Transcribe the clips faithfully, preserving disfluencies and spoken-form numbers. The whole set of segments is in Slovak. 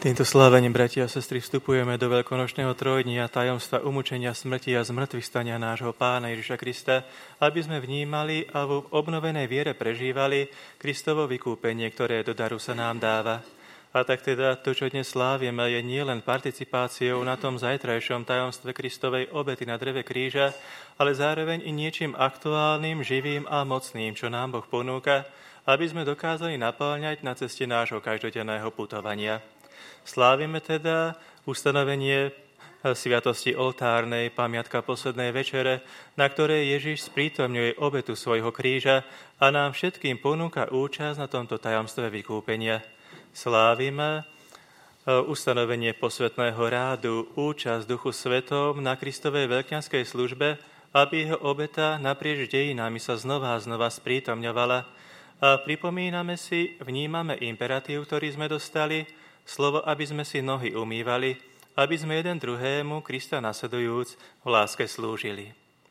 Týmto slávením, bratia a sestry, vstupujeme do veľkonočného trojdnia tajomstva umúčenia smrti a zmrtvých stania nášho Pána Ježiša Krista, aby sme vnímali a v obnovenej viere prežívali Kristovo vykúpenie, ktoré do daru sa nám dáva. A tak teda to, čo dnes slávime, je nielen participáciou na tom zajtrajšom tajomstve Kristovej obety na dreve kríža, ale zároveň i niečím aktuálnym, živým a mocným, čo nám Boh ponúka, aby sme dokázali napĺňať na ceste nášho každodenného putovania. Slávime teda ustanovenie sviatosti oltárnej, pamiatka poslednej večere, na ktorej Ježiš sprítomňuje obetu svojho kríža a nám všetkým ponúka účasť na tomto tajomstve vykúpenia. Slávime ustanovenie posvätného rádu, účasť Duchu Svetom na Kristovej veľkňanskej službe, aby jeho obeta naprieč dejinami sa znova a znova sprítomňovala. A pripomíname si, vnímame imperatív, ktorý sme dostali, slovo, aby sme si nohy umývali, aby sme jeden druhému, Krista nasledujúc, v láske slúžili.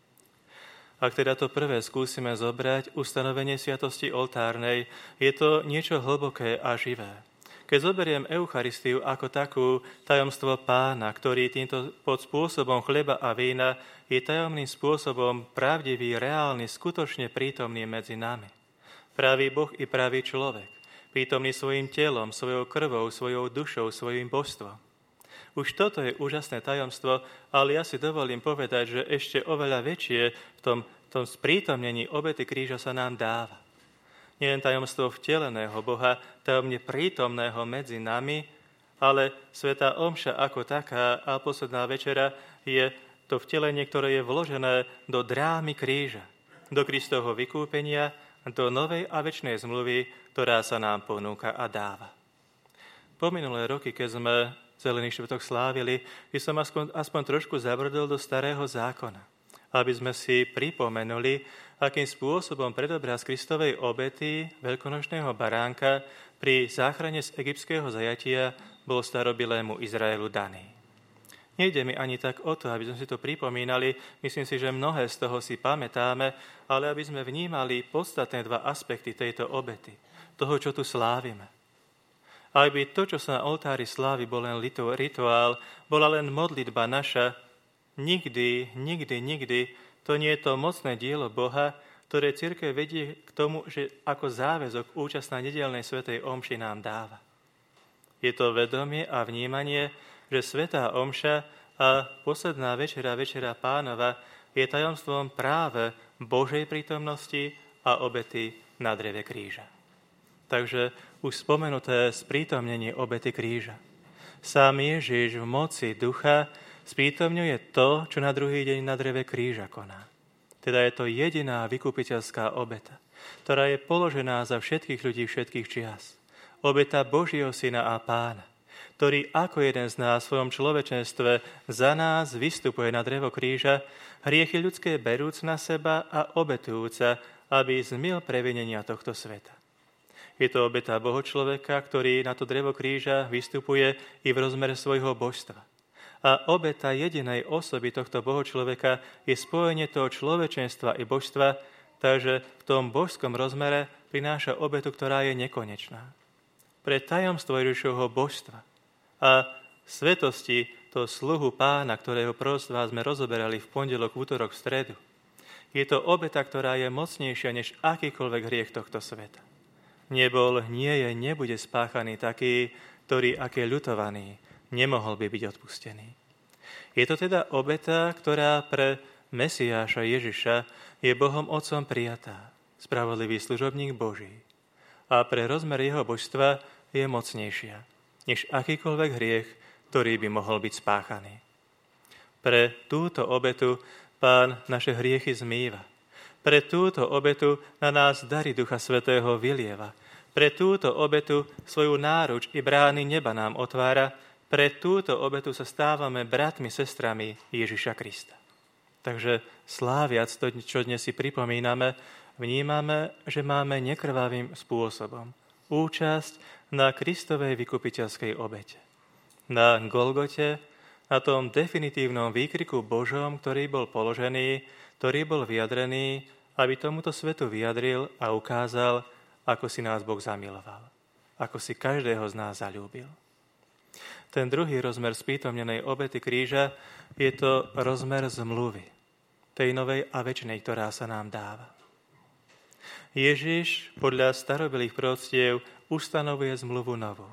Ak teda to prvé skúsime zobrať, ustanovenie sviatosti oltárnej, je to niečo hlboké a živé. Keď zoberiem Eucharistiu ako takú, tajomstvo Pána, ktorý týmto pod spôsobom chleba a vína je tajomným spôsobom pravdivý, reálny, skutočne prítomný medzi nami. Pravý Boh i pravý človek. Prítomný svojim telom, svojou krvou, svojou dušou, svojim božstvom. Už toto je úžasné tajomstvo, ale ja si dovolím povedať, že ešte oveľa väčšie v tom, tom sprítomnení obety kríža sa nám dáva. Nielen tajomstvo vteleného Boha, tajomne prítomného medzi nami, ale svätá omša ako taká a posledná večera je to vtelenie, ktoré je vložené do drámy kríža, do Kristovho vykúpenia, do novej a večnej zmluvy, ktorá sa nám ponúka a dáva. Po minulé roky, keď sme Zelený štvrtok slávili, by som aspoň, aspoň trošku zabrdol do starého zákona, aby sme si pripomenuli, akým spôsobom predobraz Kristovej obety veľkonočného baránka pri záchrane z egyptského zajatia bol starobilému Izraelu daný. Nejde mi ani tak o to, aby sme si to pripomínali, myslím si, že mnohé z toho si pamätáme, ale aby sme vnímali podstatné dva aspekty tejto obety, toho, čo tu slávime. Aby to, čo sa na oltári slávy, bol len rituál, bola len modlitba naša, nikdy, nikdy, nikdy, to nie je to mocné dielo Boha, ktoré cirkev vedie k tomu, že ako záväzok účasť na nedeľnej svätej omši nám dáva. Je to vedomie a vnímanie, že svätá omša a posledná večera, večera Pánova, je tajomstvom práve Božej prítomnosti a obety na dreve kríža. Takže už spomenuté sprítomnenie obety kríža. Sám Ježiš v moci ducha sprítomňuje to, čo na druhý deň na dreve kríža koná. Teda je to jediná vykupiteľská obeta, ktorá je položená za všetkých ľudí všetkých čias. Obeta Božieho Syna a Pána, ktorý ako jeden z nás v svojom človečenstve za nás vystupuje na drevo kríža, hriechy ľudské berúc na seba a obetujúca, aby zmil previnenia tohto sveta. Je to obeta Bohočloveka, ktorý na to drevo kríža vystupuje i v rozmere svojho božstva. A obeta jedinej osoby tohto Bohočloveka je spojenie toho človečenstva i božstva, takže v tom božskom rozmere prináša obetu, ktorá je nekonečná. Pre tajomstvo Ježišovho božstva a svetosti toho sluhu Pána, ktorého proroctvá sme rozoberali v pondelok, v útorok, v stredu. Je to obeta, ktorá je mocnejšia než akýkoľvek hriech tohto sveta. Nebol, nie je, nebude spáchaný taký, ktorý, aký je ľutovaný, nemohol by byť odpustený. Je to teda obeta, ktorá pre Mesiáša Ježiša je Bohom Otcom prijatá, spravodlivý služobník Boží. A pre rozmer jeho božstva je mocnejšia než akýkoľvek hriech, ktorý by mohol byť spáchaný. Pre túto obetu Pán naše hriechy zmýva. Pre túto obetu na nás dary Ducha Svätého vylieva. Pre túto obetu svoju náruč i brány neba nám otvára. Pre túto obetu sa stávame bratmi, sestrami Ježiša Krista. Takže sláviac to, čo dnes si pripomíname, vnímame, že máme nekrvavým spôsobom účasť na Kristovej vykupiteľskej obete. Na Golgote, na tom definitívnom výkriku Božom, ktorý bol položený, ktorý bol vyjadrený, aby tomuto svetu vyjadril a ukázal, ako si nás Boh zamiloval. Ako si každého z nás zaľúbil. Ten druhý rozmer sprítomnenej obety kríža je to rozmer zmluvy, tej novej a večnej, ktorá sa nám dáva. Ježiš podľa starobylých proroctiev ustanovuje zmluvu novú.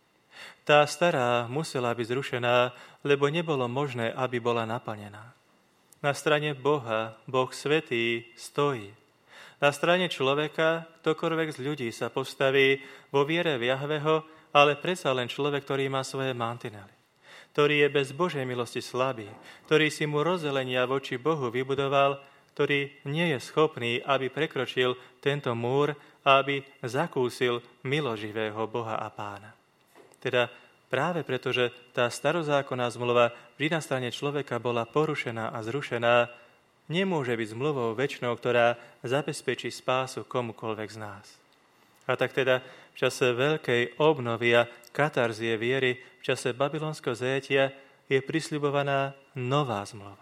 Tá stará musela byť zrušená, lebo nebolo možné, aby bola naplnená. Na strane Boha, Boh svätý, stojí. Na strane človeka, ktokoľvek z ľudí sa postaví vo viere v Jahveho, ale predsa len človek, ktorý má svoje mantinely, ktorý je bez Božej milosti slabý, ktorý si mu rozdelenia voči Bohu vybudoval, ktorý nie je schopný, aby prekročil tento múr a aby zakúsil miloživého Boha a Pána. Teda práve preto, že tá starozákonná zmluva vždy na strane človeka bola porušená a zrušená, nemôže byť zmluvou večnou, ktorá zabezpečí spásu komukoľvek z nás. A tak teda v čase veľkej obnovy a katarzie viery, v čase babylonského zajatia je prisľubovaná nová zmluva.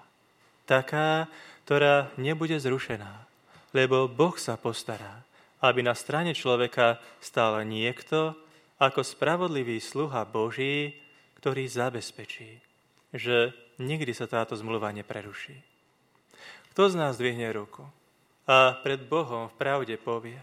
Taká, ktorá nebude zrušená, lebo Boh sa postará, aby na strane človeka stál niekto ako spravodlivý sluha Boží, ktorý zabezpečí, že nikdy sa táto zmluva nepreruší. Kto z nás dvihne ruku a pred Bohom v pravde povie: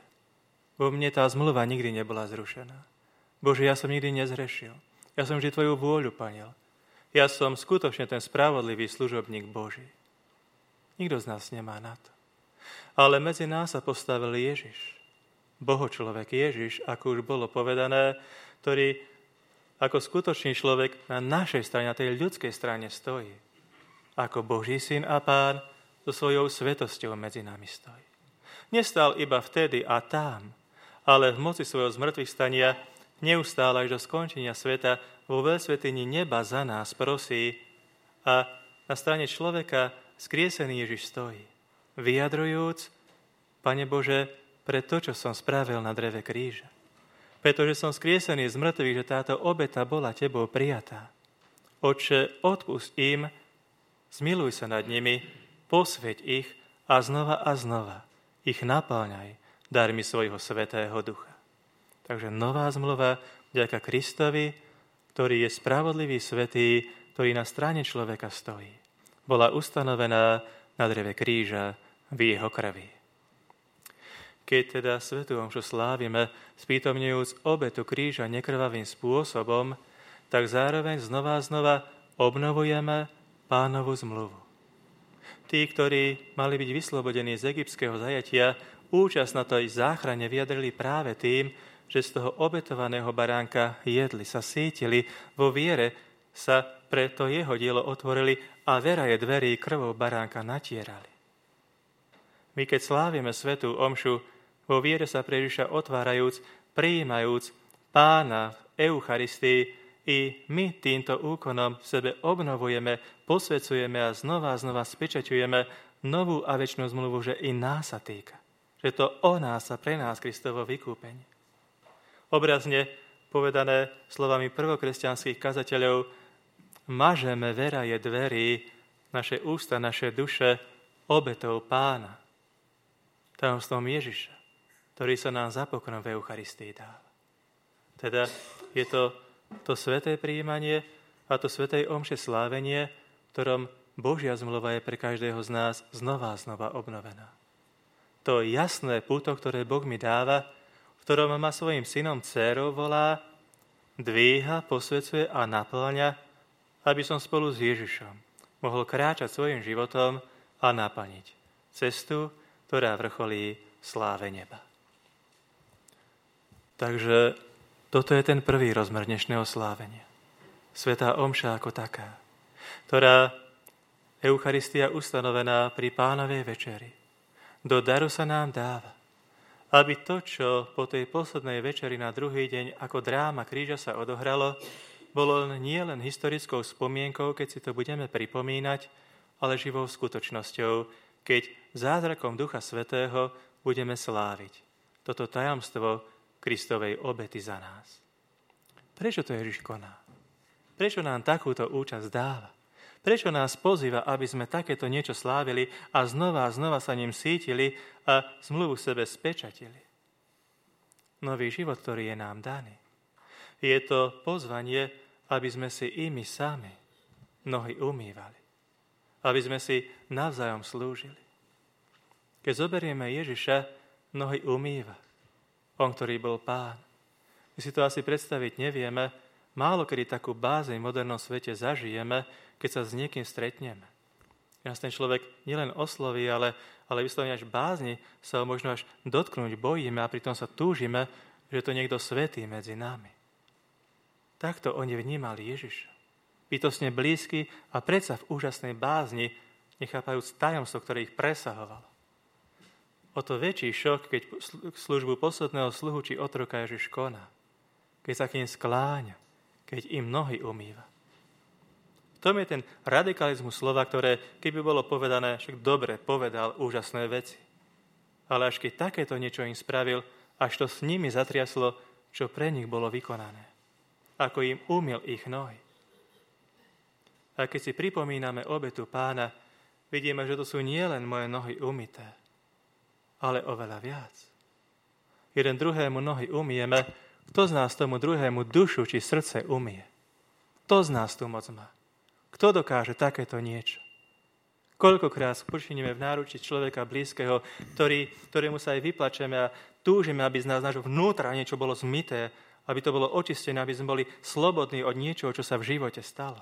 vo mne tá zmluva nikdy nebola zrušená. Bože, ja som nikdy nezhrešil. Ja som vždy Tvoju vôľu plnil. Ja som skutočne ten spravodlivý služobník Boží. Nikto z nás nemá na to. Ale medzi nás sa postavil Ježiš. Bohočlovek Ježiš, ako už bolo povedané, ktorý ako skutočný človek na našej strane, na tej ľudskej strane stojí. Ako Boží syn a Pán so svojou svetosťou medzi nami stojí. Nestal iba vtedy a tam, ale v moci svojho zmŕtvychvstania neustále až do skončenia sveta vo veľsvätyni neba za nás prosí a na strane človeka skriesený Ježiš stojí, vyjadrujúc: Pane Bože, pre to, čo som spravil na dreve kríža, pretože som skriesený z mŕtvych, že táto obeta bola Tebou prijatá. Otče, odpusť im, zmiluj sa nad nimi, posväť ich a znova a znova ich napĺňaj darmi svojho svätého Ducha. Takže nová zmluva vďaka Kristovi, ktorý je spravodlivý svätý, ktorý na strane človeka stojí, bola ustanovená na dreve kríža v jeho krvi. Keď teda svätú omšu slávime, sprítomňujúc obetu kríža nekrvavým spôsobom, tak zároveň znova a znova obnovujeme Pánovu zmluvu. Tí, ktorí mali byť vyslobodení z egyptského zajatia, účasť na tej záchrane vyjadrili práve tým, že z toho obetovaného baránka jedli, sa sítili, vo viere sa pre to jeho dielo otvorili a veraje dverí krvou baránka natierali. My, keď slávime svätú omšu, vo viere sa pre Ježiša otvárajúc, prijímajúc Pána v Eucharistii, i my týmto úkonom v sebe obnovujeme, posvedzujeme a znova a znova spečaťujeme novú a večnú zmluvu, že i nás sa týka. Že to o nás a pre nás Kristovo vykúpenie. Obrazne povedané slovami prvokresťanských kazateľov: mažeme veraje dverí, naše ústa, naše duše obetou Pána, tajomstvom Ježiša, ktorý sa nám za pokrm v Eucharistii dáva. Teda je to to sväté prijímanie a to svätej omše slávenie, v ktorom Božia zmluva je pre každého z nás znova a znova obnovená. To jasné puto, ktoré Boh mi dáva, v ktorom ma svojim synom dcérou volá, dvíha, posvedzuje a naplňa, aby som spolu s Ježišom mohol kráčať svojim životom a naplniť cestu, ktorá vrcholí v sláve neba. Takže toto je ten prvý rozmer dnešného slávenia. Svätá omša ako taká, ktorá Eucharistia ustanovená pri Pánovej večeri do daru sa nám dáva, aby to, čo po tej poslednej večeri na druhý deň ako dráma kríža sa odohralo, bolo nie len historickou spomienkou, keď si to budeme pripomínať, ale živou skutočnosťou, keď zázrakom Ducha Svätého budeme sláviť toto tajomstvo Kristovej obety za nás. Prečo to Ježiš koná? Prečo nám takúto účasť dáva? Prečo nás pozýva, aby sme takéto niečo slávili a znova a znova sa ním sítili a zmluvu sebe spečatili? Nový život, ktorý je nám daný. Je to pozvanie aby sme si i my sami nohy umývali. Aby sme si navzájom slúžili. Keď zoberieme Ježiša, nohy umýva. On, ktorý bol Pán. My si to asi predstaviť nevieme, málo kedy takú bázeň v modernom svete zažijeme, keď sa s niekým stretneme. Nás ten človek nielen osloví, ale, ale vyslovene až bázni sa ho možno až dotknúť bojíme a pritom sa túžime, že to niekto svätý medzi nami. Takto oni vnímali Ježiša. Bytostne blízky a predsa v úžasnej bázni, nechápajúc tajomstvo, ktoré ich presahovalo. O to väčší šok, keď službu posledného sluhu či otroka Ježiš koná. Keď sa k nim skláňa, keď im nohy umýva. V tom je ten radikalizmus slova, ktoré, keby bolo povedané, však dobre povedal úžasné veci. Ale až keď takéto niečo im spravil, až to s nimi zatriaslo, čo pre nich bolo vykonané. Ako im umyl ich nohy. A keď si pripomíname obetu Pána, vidíme, že to sú nielen moje nohy umyté, ale oveľa viac. Jeden druhému nohy umieme, kto z nás tomu druhému dušu či srdce umie? Kto z nás tu moc má? Kto dokáže takéto niečo? Koľkokrát počiníme v náručí človeka blízkeho, ktorý, ktorému sa aj vyplačeme a túžime, aby z nás nášho vnútra niečo bolo zmyté, aby to bolo očistené, aby sme boli slobodní od niečoho, čo sa v živote stalo.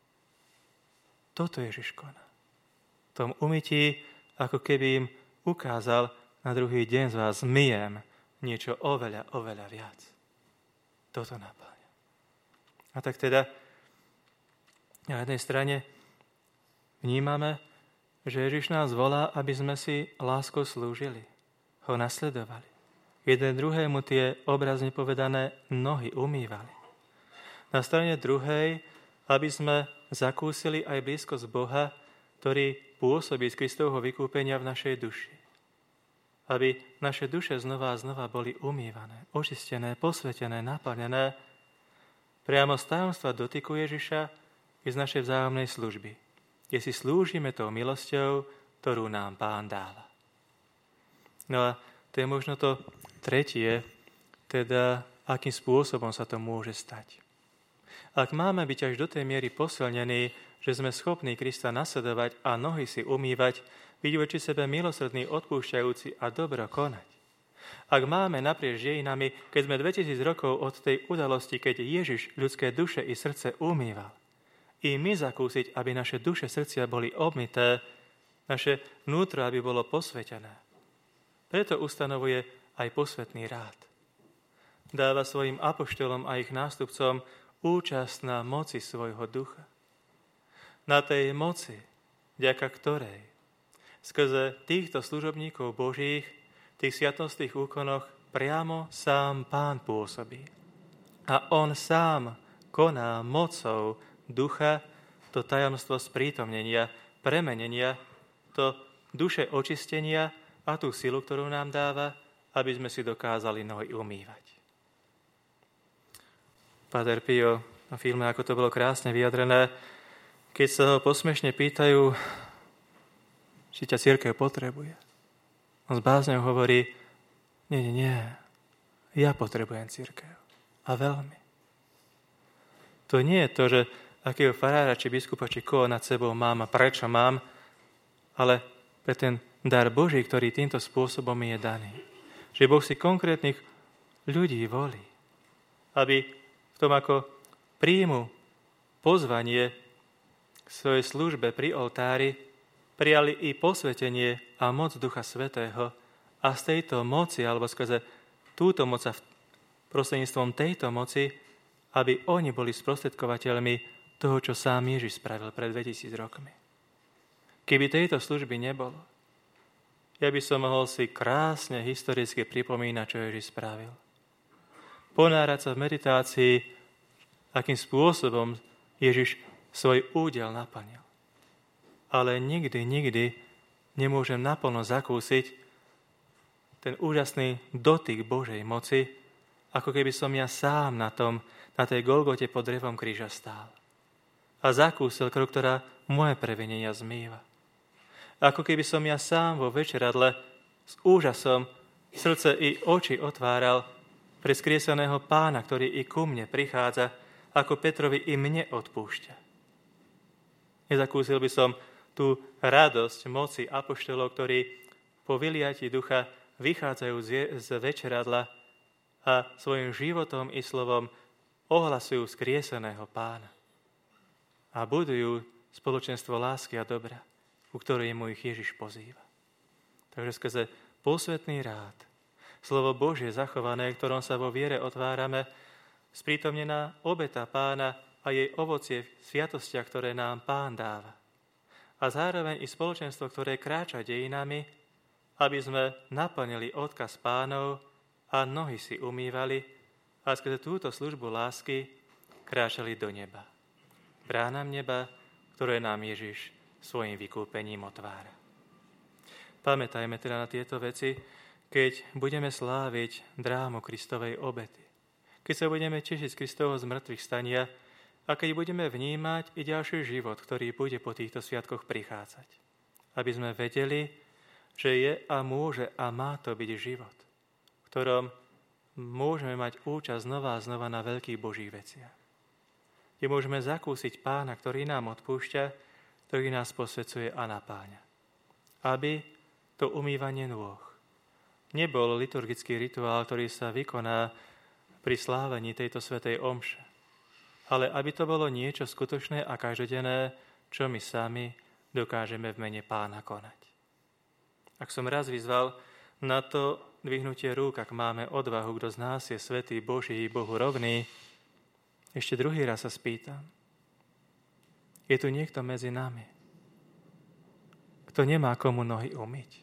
Toto Ježiš koná. V tom umytí, ako keby im ukázal, na druhý deň z vás zmyjem niečo oveľa, oveľa viac. Toto napĺňa. A tak teda na jednej strane vnímame, že Ježiš nás volá, aby sme si láskou slúžili, ho nasledovali. Jeden druhému tie obrazne povedané nohy umývali. Na strane druhej, aby sme zakúsili aj blízkosť Boha, ktorý pôsobí z Kristovho vykúpenia v našej duši. Aby naše duše znova a znova boli umývané, očistené, posvetené, naplnené priamo z tajomstva dotyku Ježiša i z našej vzájomnej služby, kde si slúžime tou milosťou, ktorú nám Pán dáva. No a to je možno to tretie, teda akým spôsobom sa to môže stať. Ak máme byť až do tej miery posilnení, že sme schopní Krista nasledovať a nohy si umývať, byť voči sebe milosrdný, odpúšťajúci a dobro konať. Ak máme naprieč dejinami, keď sme dvetisíc rokov od tej udalosti, keď Ježiš ľudské duše i srdce umýval, i my zakúsiť, aby naše duše, srdcia boli obmyté, naše vnútro, aby bolo posvetené. Preto ustanovuje aj posvetný rád. Dáva svojim apoštolom a ich nástupcom účasť na moci svojho ducha. Na tej moci, vďaka ktorej skrze týchto služobníkov Božích v tých sviatostných úkonoch priamo sám Pán pôsobí. A on sám koná mocou ducha to tajomstvo sprítomnenia, premenenia, to duše očistenia a tú silu, ktorú nám dáva, aby sme si dokázali nohy umývať. Páter Pio na filme, ako to bolo krásne vyjadrené, keď sa ho posmešne pýtajú, či ťa cirkev potrebuje. On s bázňou hovorí, nie, nie, nie, ja potrebujem cirkev. A veľmi. To nie je to, že akého farára, či biskupa, či koho nad sebou mám a prečo mám, ale pre ten dar Boží, ktorý týmto spôsobom mi je daný. Že Boh si konkrétnych ľudí volí, aby v tom, ako príjmu pozvanie k svojej službe pri oltári, prijali i posvetenie a moc Ducha Svätého a z tejto moci, alebo skrze túto moc a prostredníctvom tejto moci, aby oni boli sprostredkovateľmi toho, čo sám Ježiš spravil pred dvetisíc rokmi. Keby tejto služby nebolo, ja by som mohol si krásne historicky pripomínať, čo Ježiš spravil. Ponárať sa v meditácii, akým spôsobom Ježiš svoj údel naplnil. Ale nikdy, nikdy nemôžem naplno zakúsiť ten úžasný dotyk Božej moci, ako keby som ja sám na tom, na tej Golgote pod drevom kríža stál. A zakúsil krv, ktorá moje previnenia zmýva. Ako keby som ja sám vo večeradle s úžasom srdce i oči otváral pre skrieseného Pána, ktorý i ku mne prichádza, ako Petrovi i mne odpúšťa. Nezakúsil by som tú radosť moci apoštolov, ktorí po vyliatí ducha vychádzajú z večeradla a svojim životom i slovom ohlasujú skrieseného Pána a budujú spoločenstvo lásky a dobra, ku ktorému ich Ježiš pozýva. Takže skrze posvätný rád, slovo Božie zachované, ktorom sa vo viere otvárame, sprítomnená obeta Pána a jej ovocie v sviatostiach, ktoré nám Pán dáva. A zároveň i spoločenstvo, ktoré kráča dejinami, aby sme naplnili odkaz Pánov a nohy si umývali a skrze túto službu lásky kráčali do neba. Bránam neba, ktoré nám Ježiš svojim vykúpením otvára. Pamätajme teda na tieto veci, keď budeme sláviť drámu Kristovej obety. Keď sa budeme tešiť z Kristovho zmrtvých stania a keď budeme vnímať i ďalší život, ktorý bude po týchto sviatkoch prichádzať. Aby sme vedeli, že je a môže a má to byť život, v ktorom môžeme mať účasť znova a znova na veľkých Božích veciach. Kde môžeme zakúsiť Pána, ktorý nám odpúšťa, ktorý nás posvedzuje a napáňa. Aby to umývanie nôh nebol liturgický rituál, ktorý sa vykoná pri slávení tejto svätej omše, ale aby to bolo niečo skutočné a každodenné, čo my sami dokážeme v mene Pána konať. Ak som raz vyzval na to dvihnutie rúk, ak máme odvahu, kto z nás je svätý Boží, Bohu rovný, ešte druhý raz sa spýtam. Je tu niekto medzi nami, kto nemá komu nohy umyť?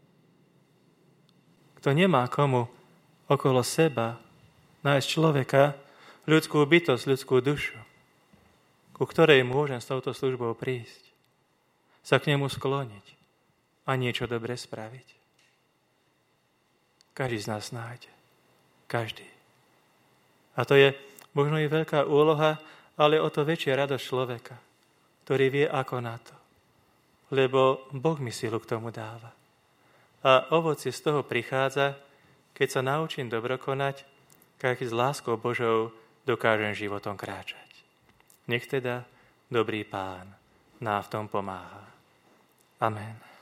Kto nemá komu okolo seba nájsť človeka, ľudskú bytosť, ľudskú dušu, ku ktorej môžem s touto službou prísť, sa k nemu skloniť a niečo dobre spraviť? Každý z nás nájde. Každý. A to je možno i veľká úloha, ale o to väčšia radosť človeka, ktorý vie ako na to. Lebo Boh mi silu k tomu dáva. A ovocie z toho prichádza, keď sa naučím dobro konať, keď s láskou Božou dokážem životom kráčať. Nech teda dobrý Pán nám v tom pomáha. Amen.